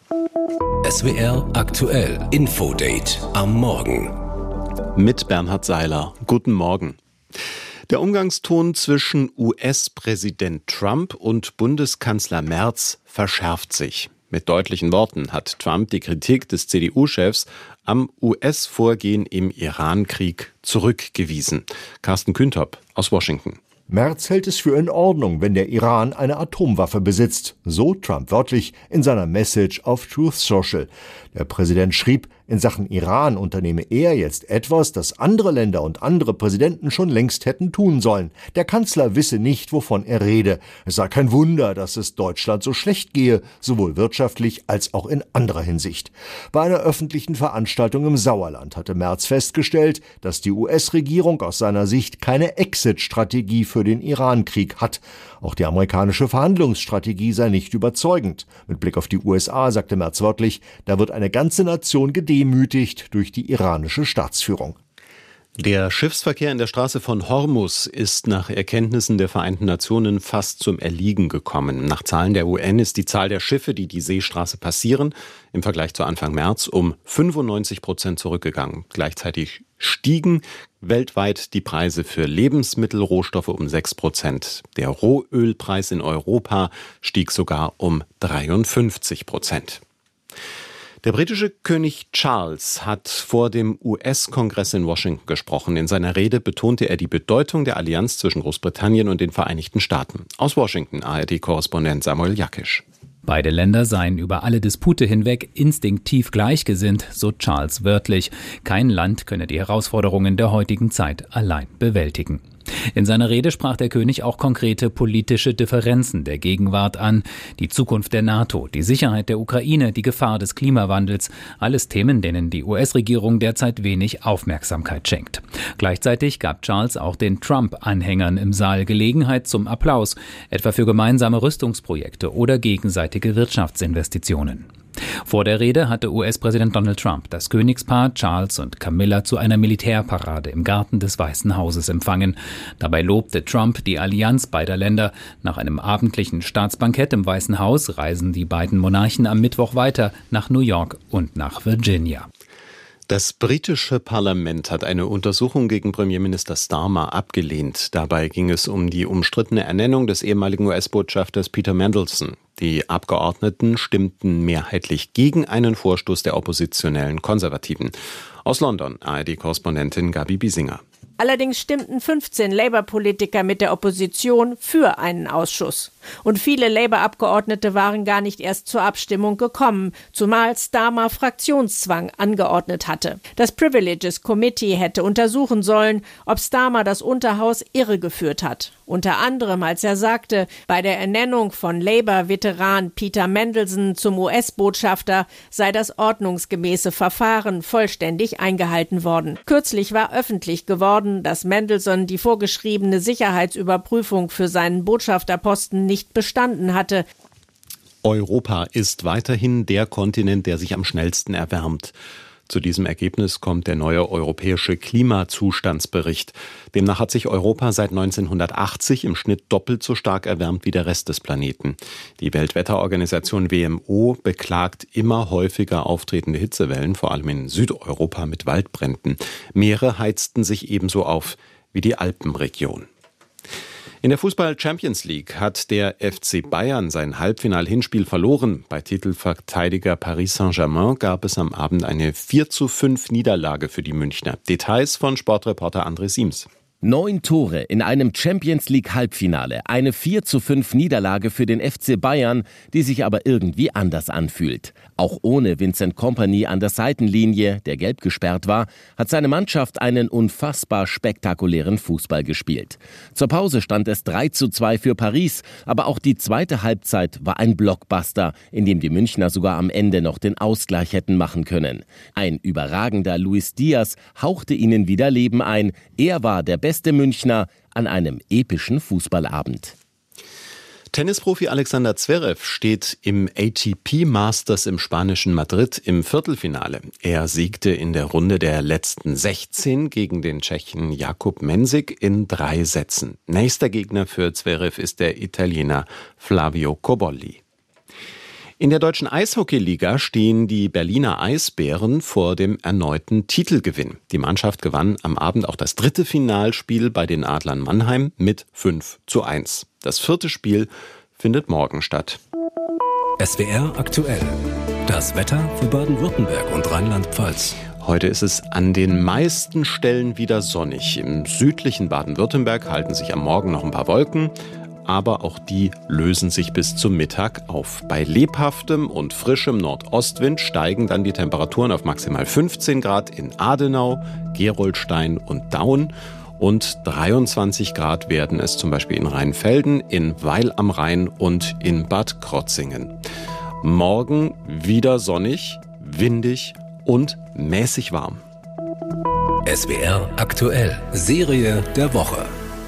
SWR aktuell Infodate am Morgen. Mit Bernhard Seiler. Guten Morgen. Der Umgangston zwischen US-Präsident Trump und Bundeskanzler Merz verschärft sich. Mit deutlichen Worten hat Trump die Kritik des CDU-Chefs am US-Vorgehen im Iran-Krieg zurückgewiesen. Carsten Küntop aus Washington. Merz hält es für in Ordnung, wenn der Iran eine Atomwaffe besitzt. So Trump wörtlich in seiner Message auf Truth Social. Der Präsident schrieb, in Sachen Iran unternehme er jetzt etwas, das andere Länder und andere Präsidenten schon längst hätten tun sollen. Der Kanzler wisse nicht, wovon er rede. Es sei kein Wunder, dass es Deutschland so schlecht gehe, sowohl wirtschaftlich als auch in anderer Hinsicht. Bei einer öffentlichen Veranstaltung im Sauerland hatte Merz festgestellt, dass die US-Regierung aus seiner Sicht keine Exit-Strategie für den Iran-Krieg hat. Auch die amerikanische Verhandlungsstrategie sei nicht überzeugend. Mit Blick auf die USA sagte Merz wörtlich, da wird eine ganze Nation gedemütigt durch die iranische Staatsführung. Der Schiffsverkehr in der Straße von Hormuz ist nach Erkenntnissen der Vereinten Nationen fast zum Erliegen gekommen. Nach Zahlen der UN ist die Zahl der Schiffe, die die Seestraße passieren, im Vergleich zu Anfang März um 95% zurückgegangen. Gleichzeitig stiegen weltweit die Preise für Lebensmittelrohstoffe um 6%. Der Rohölpreis in Europa stieg sogar um 53%. Der britische König Charles hat vor dem US-Kongress in Washington gesprochen. In seiner Rede betonte er die Bedeutung der Allianz zwischen Großbritannien und den Vereinigten Staaten. Aus Washington, ARD-Korrespondent Samuel Jakisch. Beide Länder seien über alle Dispute hinweg instinktiv gleichgesinnt, so Charles wörtlich. Kein Land könne die Herausforderungen der heutigen Zeit allein bewältigen. In seiner Rede sprach der König auch konkrete politische Differenzen der Gegenwart an. Die Zukunft der NATO, die Sicherheit der Ukraine, die Gefahr des Klimawandels. Alles Themen, denen die US-Regierung derzeit wenig Aufmerksamkeit schenkt. Gleichzeitig gab Charles auch den Trump-Anhängern im Saal Gelegenheit zum Applaus, etwa für gemeinsame Rüstungsprojekte oder gegenseitige Wirtschaftsinvestitionen. Vor der Rede hatte US-Präsident Donald Trump das Königspaar Charles und Camilla zu einer Militärparade im Garten des Weißen Hauses empfangen. Dabei lobte Trump die Allianz beider Länder. Nach einem abendlichen Staatsbankett im Weißen Haus reisen die beiden Monarchen am Mittwoch weiter nach New York und nach Virginia. Das britische Parlament hat eine Untersuchung gegen Premierminister Starmer abgelehnt. Dabei ging es um die umstrittene Ernennung des ehemaligen US-Botschafters Peter Mandelson. Die Abgeordneten stimmten mehrheitlich gegen einen Vorstoß der oppositionellen Konservativen. Aus London, ARD-Korrespondentin Gabi Biesinger. Allerdings stimmten 15 Labour-Politiker mit der Opposition für einen Ausschuss. Und viele Labour-Abgeordnete waren gar nicht erst zur Abstimmung gekommen, zumal Starmer Fraktionszwang angeordnet hatte. Das Privileges Committee hätte untersuchen sollen, ob Starmer das Unterhaus irregeführt hat. Unter anderem, als er sagte, bei der Ernennung von Labour-Veteran Peter Mandelson zum US-Botschafter sei das ordnungsgemäße Verfahren vollständig eingehalten worden. Kürzlich war öffentlich geworden, dass Mandelson die vorgeschriebene Sicherheitsüberprüfung für seinen Botschafterposten nicht bestanden hatte. Europa ist weiterhin der Kontinent, der sich am schnellsten erwärmt. Zu diesem Ergebnis kommt der neue europäische Klimazustandsbericht. Demnach hat sich Europa seit 1980 im Schnitt doppelt so stark erwärmt wie der Rest des Planeten. Die Weltwetterorganisation WMO beklagt immer häufiger auftretende Hitzewellen, vor allem in Südeuropa mit Waldbränden. Meere heizten sich ebenso auf wie die Alpenregion. In der Fußball-Champions League hat der FC Bayern sein Halbfinal-Hinspiel verloren. Bei Titelverteidiger Paris Saint-Germain gab es am Abend eine 4:5 Niederlage für die Münchner. Details von Sportreporter André Siems. 9 Tore in einem Champions-League-Halbfinale. Eine 4:5 Niederlage für den FC Bayern, die sich aber irgendwie anders anfühlt. Auch ohne Vincent Kompany an der Seitenlinie, der gelb gesperrt war, hat seine Mannschaft einen unfassbar spektakulären Fußball gespielt. Zur Pause stand es 3:2 für Paris, aber auch die zweite Halbzeit war ein Blockbuster, in dem die Münchner sogar am Ende noch den Ausgleich hätten machen können. Ein überragender Luis Diaz hauchte ihnen wieder Leben ein. Er war der beste Münchner an einem epischen Fußballabend. Tennisprofi Alexander Zverev steht im ATP Masters im spanischen Madrid im Viertelfinale. Er siegte in der Runde der letzten 16 gegen den Tschechen Jakub Mensik in 3 Sätzen. Nächster Gegner für Zverev ist der Italiener Flavio Cobolli. In der deutschen Eishockeyliga stehen die Berliner Eisbären vor dem erneuten Titelgewinn. Die Mannschaft gewann am Abend auch das 3. Finalspiel bei den Adlern Mannheim mit 5:1. Das 4. Spiel findet morgen statt. SWR aktuell. Das Wetter für Baden-Württemberg und Rheinland-Pfalz. Heute ist es an den meisten Stellen wieder sonnig. Im südlichen Baden-Württemberg halten sich am Morgen noch ein paar Wolken, aber auch die lösen sich bis zum Mittag auf. Bei lebhaftem und frischem Nordostwind steigen dann die Temperaturen auf maximal 15 Grad in Adenau, Gerolstein und Daun. Und 23 Grad werden es zum Beispiel in Rheinfelden, in Weil am Rhein und in Bad Krotzingen. Morgen wieder sonnig, windig und mäßig warm. SWR aktuell. Serie der Woche.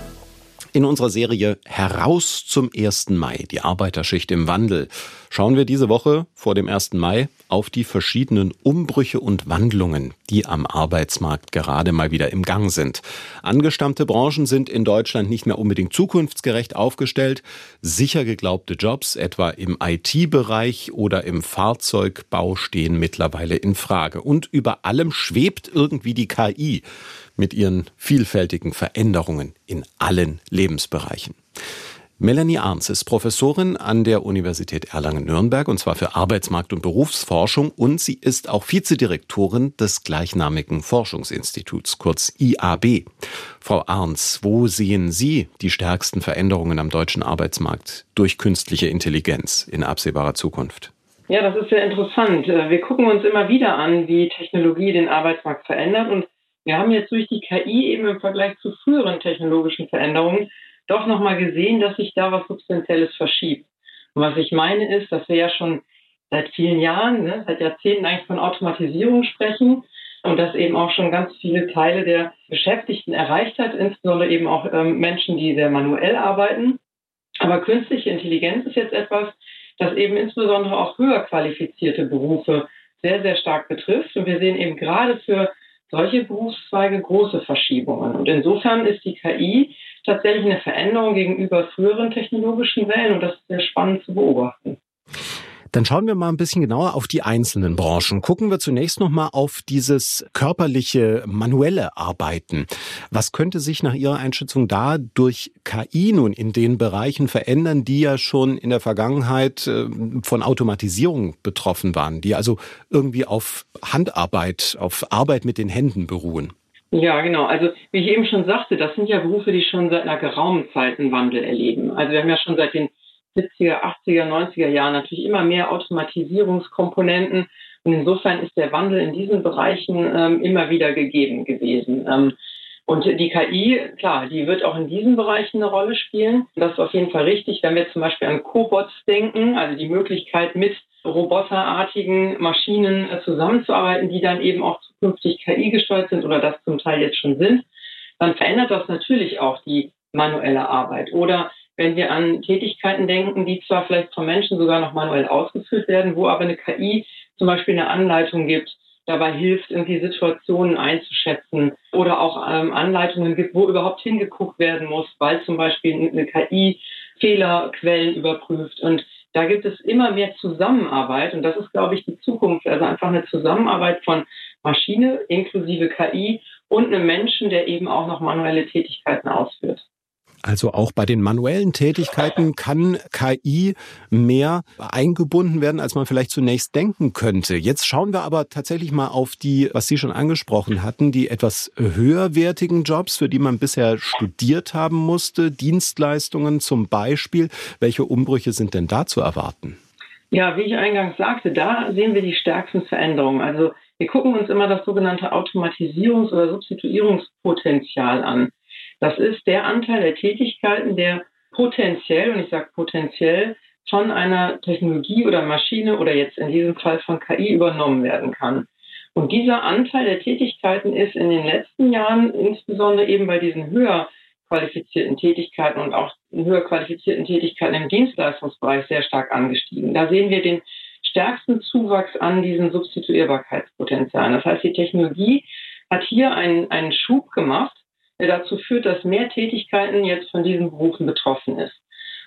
In unserer Serie Heraus zum 1. Mai, die Arbeiterschicht im Wandel, schauen wir diese Woche vor dem 1. Mai auf die verschiedenen Umbrüche und Wandlungen, die am Arbeitsmarkt gerade mal wieder im Gang sind. Angestammte Branchen sind in Deutschland nicht mehr unbedingt zukunftsgerecht aufgestellt. Sicher geglaubte Jobs, etwa im IT-Bereich oder im Fahrzeugbau, stehen mittlerweile in Frage. Und über allem schwebt irgendwie die KI mit ihren vielfältigen Veränderungen in allen Lebensbereichen. Melanie Arns ist Professorin an der Universität Erlangen-Nürnberg, und zwar für Arbeitsmarkt- und Berufsforschung, und sie ist auch Vizedirektorin des gleichnamigen Forschungsinstituts, kurz IAB. Frau Arns, wo sehen Sie die stärksten Veränderungen am deutschen Arbeitsmarkt durch künstliche Intelligenz in absehbarer Zukunft? Ja, das ist sehr interessant. Wir gucken uns immer wieder an, wie Technologie den Arbeitsmarkt verändert, und wir haben jetzt durch die KI eben im Vergleich zu früheren technologischen Veränderungen doch nochmal gesehen, dass sich da was Substanzielles verschiebt. Und was ich meine ist, dass wir ja schon seit vielen Jahren, seit Jahrzehnten eigentlich von Automatisierung sprechen und das eben auch schon ganz viele Teile der Beschäftigten erreicht hat, insbesondere eben auch Menschen, die sehr manuell arbeiten. Aber künstliche Intelligenz ist jetzt etwas, das eben insbesondere auch höher qualifizierte Berufe sehr, sehr stark betrifft. Und wir sehen eben gerade für solche Berufszweige große Verschiebungen. Und insofern ist die KI tatsächlich eine Veränderung gegenüber früheren technologischen Wellen, und das ist sehr spannend zu beobachten. Dann schauen wir mal ein bisschen genauer auf die einzelnen Branchen. Gucken wir zunächst noch mal auf dieses körperliche, manuelle Arbeiten. Was könnte sich nach Ihrer Einschätzung da durch KI nun in den Bereichen verändern, die ja schon in der Vergangenheit von Automatisierung betroffen waren, die also irgendwie auf Handarbeit, auf Arbeit mit den Händen beruhen? Ja, genau. Also wie ich eben schon sagte, das sind ja Berufe, die schon seit einer geraumen Zeit einen Wandel erleben. Also wir haben ja schon seit den 70er, 80er, 90er Jahren natürlich immer mehr Automatisierungskomponenten, und insofern ist der Wandel in diesen Bereichen immer wieder gegeben gewesen. Und die KI, klar, die wird auch in diesen Bereichen eine Rolle spielen. Das ist auf jeden Fall richtig, wenn wir zum Beispiel an Cobots denken, also die Möglichkeit, mit roboterartigen Maschinen zusammenzuarbeiten, die dann eben auch zukünftig KI gesteuert sind oder das zum Teil jetzt schon sind, dann verändert das natürlich auch die manuelle Arbeit. Oder wenn wir an Tätigkeiten denken, die zwar vielleicht von Menschen sogar noch manuell ausgeführt werden, wo aber eine KI zum Beispiel eine Anleitung gibt, dabei hilft, irgendwie Situationen einzuschätzen, oder auch Anleitungen gibt, wo überhaupt hingeguckt werden muss, weil zum Beispiel eine KI Fehlerquellen überprüft. Und da gibt es immer mehr Zusammenarbeit, und das ist, glaube ich, die Zukunft. Also einfach eine Zusammenarbeit von Maschine inklusive KI und einem Menschen, der eben auch noch manuelle Tätigkeiten ausführt. Also auch bei den manuellen Tätigkeiten kann KI mehr eingebunden werden, als man vielleicht zunächst denken könnte. Jetzt schauen wir aber tatsächlich mal auf die, was Sie schon angesprochen hatten, die etwas höherwertigen Jobs, für die man bisher studiert haben musste, Dienstleistungen zum Beispiel. Welche Umbrüche sind denn da zu erwarten? Ja, wie ich eingangs sagte, da sehen wir die stärksten Veränderungen. Also wir gucken uns immer das sogenannte Automatisierungs- oder Substituierungspotenzial an. Das ist der Anteil der Tätigkeiten, der potenziell, und ich sage potenziell, von einer Technologie oder Maschine oder jetzt in diesem Fall von KI übernommen werden kann. Und dieser Anteil der Tätigkeiten ist in den letzten Jahren insbesondere eben bei diesen höher qualifizierten Tätigkeiten und auch höher qualifizierten Tätigkeiten im Dienstleistungsbereich sehr stark angestiegen. Da sehen wir den stärksten Zuwachs an diesen Substituierbarkeitspotenzialen. Das heißt, die Technologie hat hier einen Schub gemacht, der dazu führt, dass mehr Tätigkeiten jetzt von diesen Berufen betroffen ist.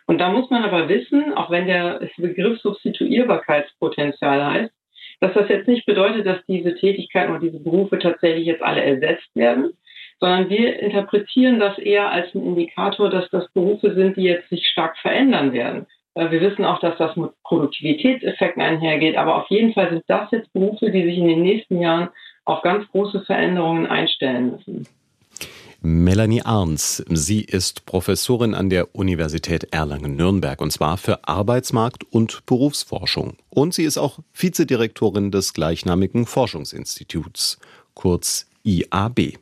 Und da muss man aber wissen, auch wenn der Begriff Substituierbarkeitspotenzial heißt, dass das jetzt nicht bedeutet, dass diese Tätigkeiten oder diese Berufe tatsächlich jetzt alle ersetzt werden, sondern wir interpretieren das eher als einen Indikator, dass das Berufe sind, die jetzt sich stark verändern werden. Wir wissen auch, dass das mit Produktivitätseffekten einhergeht, aber auf jeden Fall sind das jetzt Berufe, die sich in den nächsten Jahren auf ganz große Veränderungen einstellen müssen. Melanie Arns, sie ist Professorin an der Universität Erlangen-Nürnberg und zwar für Arbeitsmarkt- und Berufsforschung. Und sie ist auch Vizedirektorin des gleichnamigen Forschungsinstituts, kurz IAB.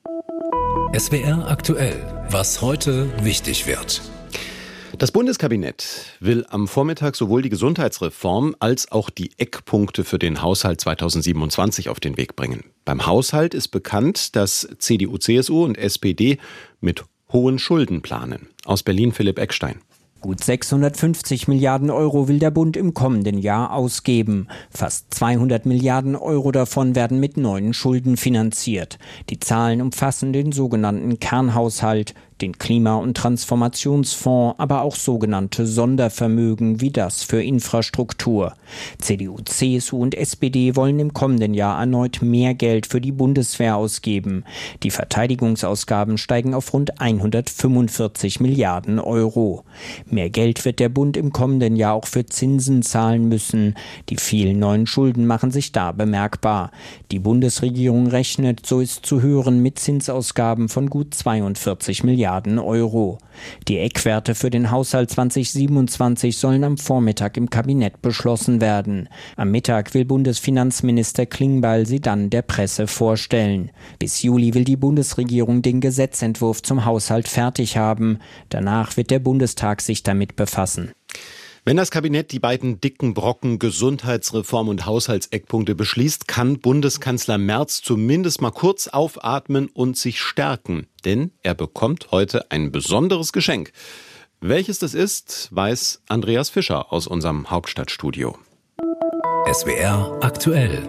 SWR aktuell, was heute wichtig wird. Das Bundeskabinett will am Vormittag sowohl die Gesundheitsreform als auch die Eckpunkte für den Haushalt 2027 auf den Weg bringen. Beim Haushalt ist bekannt, dass CDU, CSU und SPD mit hohen Schulden planen. Aus Berlin Philipp Eckstein. Gut 650 Milliarden Euro will der Bund im kommenden Jahr ausgeben. Fast 200 Milliarden Euro davon werden mit neuen Schulden finanziert. Die Zahlen umfassen den sogenannten Kernhaushalt, den Klima- und Transformationsfonds, aber auch sogenannte Sondervermögen wie das für Infrastruktur. CDU, CSU und SPD wollen im kommenden Jahr erneut mehr Geld für die Bundeswehr ausgeben. Die Verteidigungsausgaben steigen auf rund 145 Milliarden Euro. Mehr Geld wird der Bund im kommenden Jahr auch für Zinsen zahlen müssen. Die vielen neuen Schulden machen sich da bemerkbar. Die Bundesregierung rechnet, so ist zu hören, mit Zinsausgaben von gut 42 Milliarden Euro. Die Eckwerte für den Haushalt 2027 sollen am Vormittag im Kabinett beschlossen werden. Am Mittag will Bundesfinanzminister Klingbeil sie dann der Presse vorstellen. Bis Juli will die Bundesregierung den Gesetzentwurf zum Haushalt fertig haben. Danach wird der Bundestag sich damit befassen. Wenn das Kabinett die beiden dicken Brocken Gesundheitsreform und Haushaltseckpunkte beschließt, kann Bundeskanzler Merz zumindest mal kurz aufatmen und sich stärken. Denn er bekommt heute ein besonderes Geschenk. Welches das ist, weiß Andreas Fischer aus unserem Hauptstadtstudio. SWR aktuell.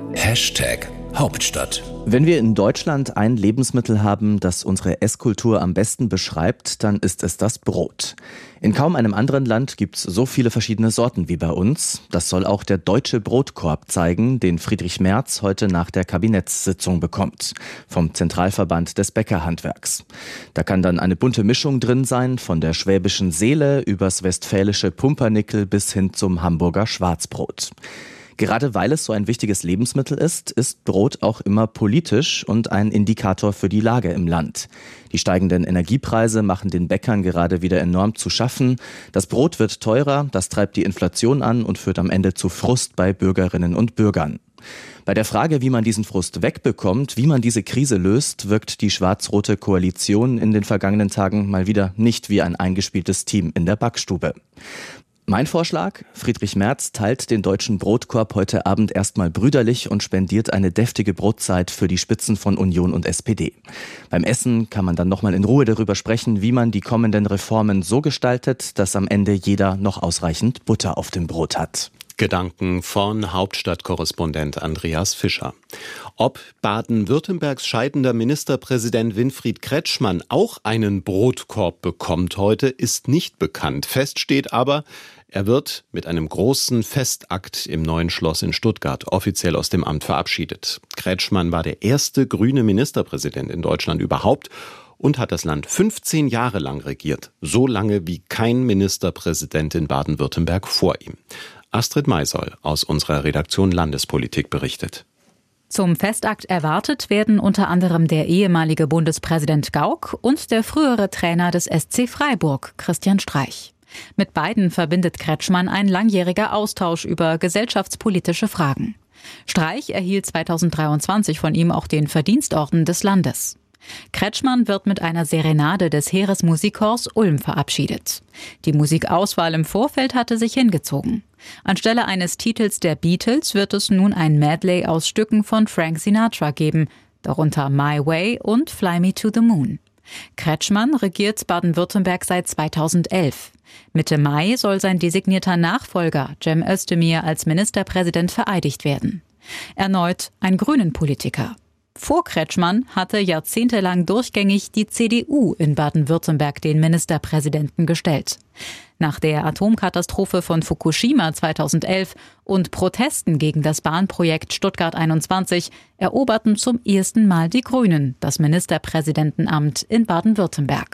#Hauptstadt. Wenn wir in Deutschland ein Lebensmittel haben, das unsere Esskultur am besten beschreibt, dann ist es das Brot. In kaum einem anderen Land gibt es so viele verschiedene Sorten wie bei uns. Das soll auch der Deutsche Brotkorb zeigen, den Friedrich Merz heute nach der Kabinettssitzung bekommt, vom Zentralverband des Bäckerhandwerks. Da kann dann eine bunte Mischung drin sein, von der schwäbischen Seele übers westfälische Pumpernickel bis hin zum Hamburger Schwarzbrot. Gerade weil es so ein wichtiges Lebensmittel ist, ist Brot auch immer politisch und ein Indikator für die Lage im Land. Die steigenden Energiepreise machen den Bäckern gerade wieder enorm zu schaffen. Das Brot wird teurer, das treibt die Inflation an und führt am Ende zu Frust bei Bürgerinnen und Bürgern. Bei der Frage, wie man diesen Frust wegbekommt, wie man diese Krise löst, wirkt die schwarz-rote Koalition in den vergangenen Tagen mal wieder nicht wie ein eingespieltes Team in der Backstube. Mein Vorschlag: Friedrich Merz teilt den Deutschen Brotkorb heute Abend erstmal brüderlich und spendiert eine deftige Brotzeit für die Spitzen von Union und SPD. Beim Essen kann man dann nochmal in Ruhe darüber sprechen, wie man die kommenden Reformen so gestaltet, dass am Ende jeder noch ausreichend Butter auf dem Brot hat. Gedanken von Hauptstadtkorrespondent Andreas Fischer. Ob Baden-Württembergs scheidender Ministerpräsident Winfried Kretschmann auch einen Brotkorb bekommt heute, ist nicht bekannt. Fest steht aber, er wird mit einem großen Festakt im Neuen Schloss in Stuttgart offiziell aus dem Amt verabschiedet. Kretschmann war der erste grüne Ministerpräsident in Deutschland überhaupt und hat das Land 15 Jahre lang regiert. So lange wie kein Ministerpräsident in Baden-Württemberg vor ihm. Astrid Maisoll aus unserer Redaktion Landespolitik berichtet. Zum Festakt erwartet werden unter anderem der ehemalige Bundespräsident Gauck und der frühere Trainer des SC Freiburg, Christian Streich. Mit beiden verbindet Kretschmann ein langjähriger Austausch über gesellschaftspolitische Fragen. Streich erhielt 2023 von ihm auch den Verdienstorden des Landes. Kretschmann wird mit einer Serenade des Heeresmusikchors Ulm verabschiedet. Die Musikauswahl im Vorfeld hatte sich hingezogen. Anstelle eines Titels der Beatles wird es nun ein Medley aus Stücken von Frank Sinatra geben, darunter My Way und Fly Me to the Moon. Kretschmann regiert Baden-Württemberg seit 2011. Mitte Mai soll sein designierter Nachfolger Cem Özdemir als Ministerpräsident vereidigt werden. Erneut ein Grünen-Politiker. Vor Kretschmann hatte jahrzehntelang durchgängig die CDU in Baden-Württemberg den Ministerpräsidenten gestellt. Nach der Atomkatastrophe von Fukushima 2011 und Protesten gegen das Bahnprojekt Stuttgart 21 eroberten zum ersten Mal die Grünen das Ministerpräsidentenamt in Baden-Württemberg.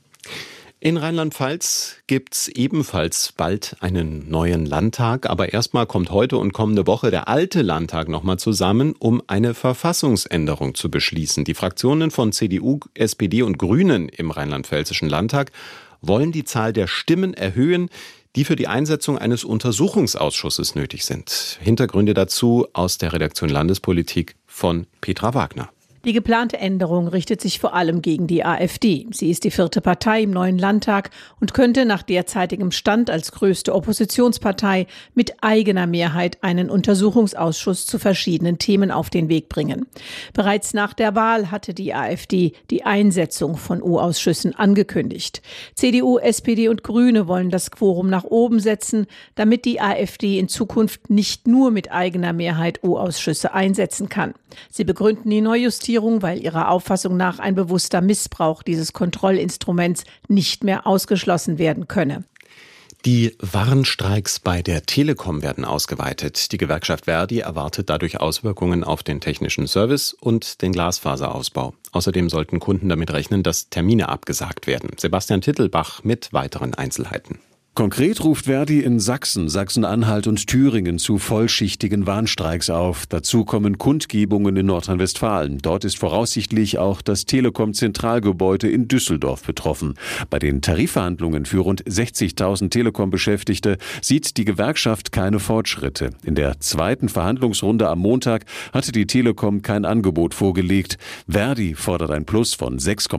In Rheinland-Pfalz gibt's ebenfalls bald einen neuen Landtag, aber erstmal kommt heute und kommende Woche der alte Landtag nochmal zusammen, um eine Verfassungsänderung zu beschließen. Die Fraktionen von CDU, SPD und Grünen im Rheinland-Pfälzischen Landtag wollen die Zahl der Stimmen erhöhen, die für die Einsetzung eines Untersuchungsausschusses nötig sind. Hintergründe dazu aus der Redaktion Landespolitik von Petra Wagner. Die geplante Änderung richtet sich vor allem gegen die AfD. Sie ist die 4. Partei im neuen Landtag und könnte nach derzeitigem Stand als größte Oppositionspartei mit eigener Mehrheit einen Untersuchungsausschuss zu verschiedenen Themen auf den Weg bringen. Bereits nach der Wahl hatte die AfD die Einsetzung von U-Ausschüssen angekündigt. CDU, SPD und Grüne wollen das Quorum nach oben setzen, damit die AfD in Zukunft nicht nur mit eigener Mehrheit U-Ausschüsse einsetzen kann. Sie begründen die Neujustierung, weil ihrer Auffassung nach ein bewusster Missbrauch dieses Kontrollinstruments nicht mehr ausgeschlossen werden könne. Die Warnstreiks bei der Telekom werden ausgeweitet. Die Gewerkschaft Verdi erwartet dadurch Auswirkungen auf den technischen Service und den Glasfaserausbau. Außerdem sollten Kunden damit rechnen, dass Termine abgesagt werden. Sebastian Tittelbach mit weiteren Einzelheiten. Konkret ruft Verdi in Sachsen, Sachsen-Anhalt und Thüringen zu vollschichtigen Warnstreiks auf. Dazu kommen Kundgebungen in Nordrhein-Westfalen. Dort ist voraussichtlich auch das Telekom-Zentralgebäude in Düsseldorf betroffen. Bei den Tarifverhandlungen für rund 60.000 Telekom-Beschäftigte sieht die Gewerkschaft keine Fortschritte. In der zweiten Verhandlungsrunde am Montag hatte die Telekom kein Angebot vorgelegt. Verdi fordert ein Plus von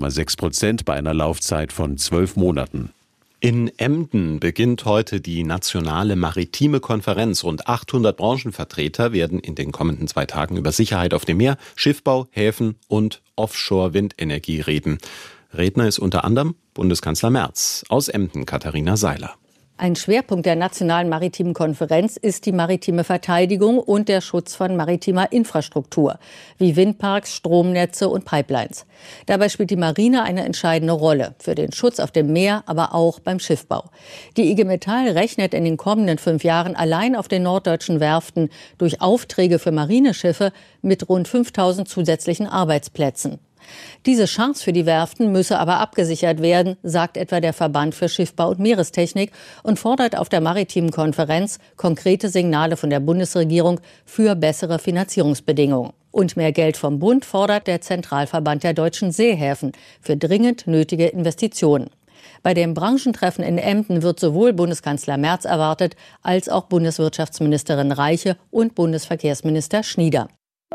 6,6% bei einer Laufzeit von 12 Monaten. In Emden beginnt heute die nationale maritime Konferenz. Rund 800 Branchenvertreter werden in den kommenden 2 Tagen über Sicherheit auf dem Meer, Schiffbau, Häfen und Offshore-Windenergie reden. Redner ist unter anderem Bundeskanzler Merz. Aus Emden Katharina Seiler. Ein Schwerpunkt der Nationalen Maritimen Konferenz ist die maritime Verteidigung und der Schutz von maritimer Infrastruktur, wie Windparks, Stromnetze und Pipelines. Dabei spielt die Marine eine entscheidende Rolle, für den Schutz auf dem Meer, aber auch beim Schiffbau. Die IG Metall rechnet in den kommenden 5 Jahren allein auf den norddeutschen Werften durch Aufträge für Marineschiffe mit rund 5.000 zusätzlichen Arbeitsplätzen. Diese Chance für die Werften müsse aber abgesichert werden, sagt etwa der Verband für Schiffbau und Meerestechnik und fordert auf der Maritimen Konferenz konkrete Signale von der Bundesregierung für bessere Finanzierungsbedingungen. Und mehr Geld vom Bund fordert der Zentralverband der deutschen Seehäfen für dringend nötige Investitionen. Bei dem Branchentreffen in Emden wird sowohl Bundeskanzler Merz erwartet, als auch Bundeswirtschaftsministerin Reiche und Bundesverkehrsminister Schnieder.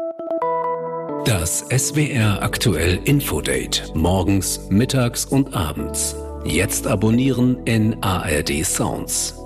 Das SWR aktuell Infodate. Morgens, mittags und abends. Jetzt abonnieren in ARD Sounds.